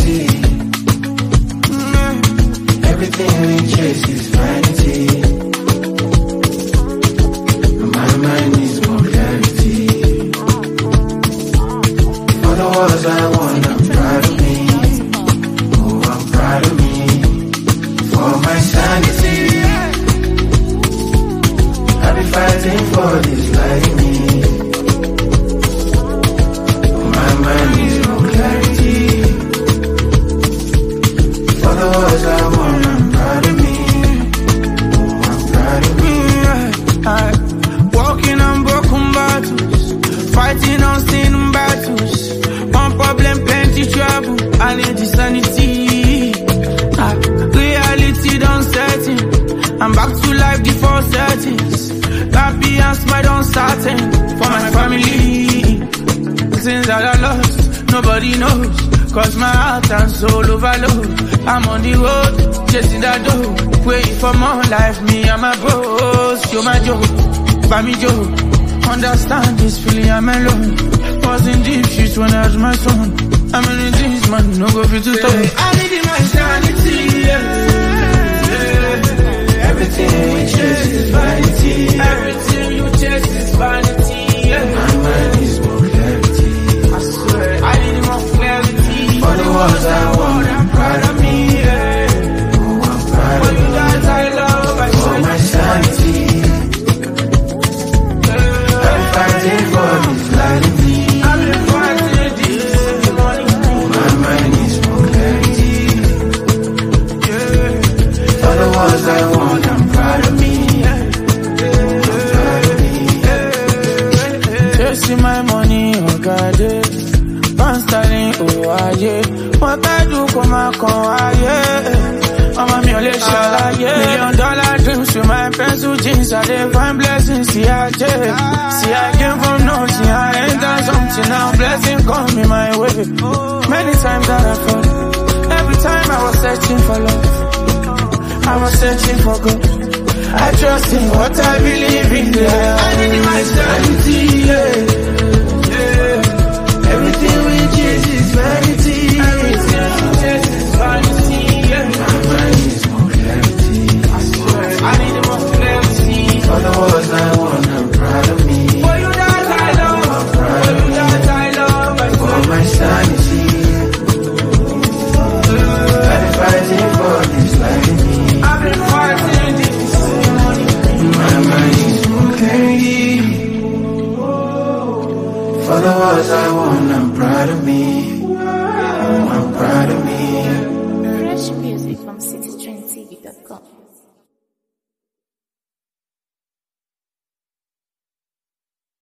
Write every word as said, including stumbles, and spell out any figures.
vanity. Mm-hmm. Everything we chase is vanity. My mind needs more clarity. For the words I want, I'm proud of me. Oh, I'm proud of me. For my sanity, I've been fighting for this life in me. My mind needs more clarity. For the words I want, I'm proud of me. Oh, I'm proud of me. I, walking on broken bottles, fighting unseen battles. One problem, plenty trouble. I need the sanity. I, reality done setting. I'm back to life before settings. Happy and smile on starting for my family. Things that I lost, nobody knows. Cause my heart and soul overload. I'm on the road, chasing that dough. Waiting for more life, me and my bros. You're my joke, by me joke. Understand this feeling, I'm alone. Was in deep shit when I was my son. I'm in this man, no go fit to talk. I need my sanity, yeah. Yeah. Everything we chase is vanity. Everything you chase is vanity, yeah. My mind is more clarity. I swear, I need more clarity. For the ones I want, I'm proud of me, yeah. Oh, I'm proud of me. For you guys I love, I for my sanity, yeah. I'm fighting for this life in me. I've been fighting this morning. My mind is more clarity. Yeah. For the ones I want, I'm proud of me, yeah. I'm proud of me, yeah. Chasing my money, oh God, yeah. Sterling, oh yeah. What I do, come on, come yeah. I'm a million million dollar dreams with my pencil jeans. I dey find blessings, see I did. See I came from nothing, I ain't done something. Now blessing come in my way. Many times that I fall. Every time I was searching for love, I was searching for God. I trust in what I believe in, yeah. I need my sanity, yeah. Everything we chase is vanity. Everything we chase is vanity, yeah. My mind is more clarity. I swear, I need more clarity. For the words I want, I'm proud of me. For you that I love, I'm proud for of you me. that I love, I for swear. my sanity, I've been fighting for this life in me. I've been fighting this morning. My mind is more clarity. For the words I want, I'm proud of me. I'm proud of me. Fresh music from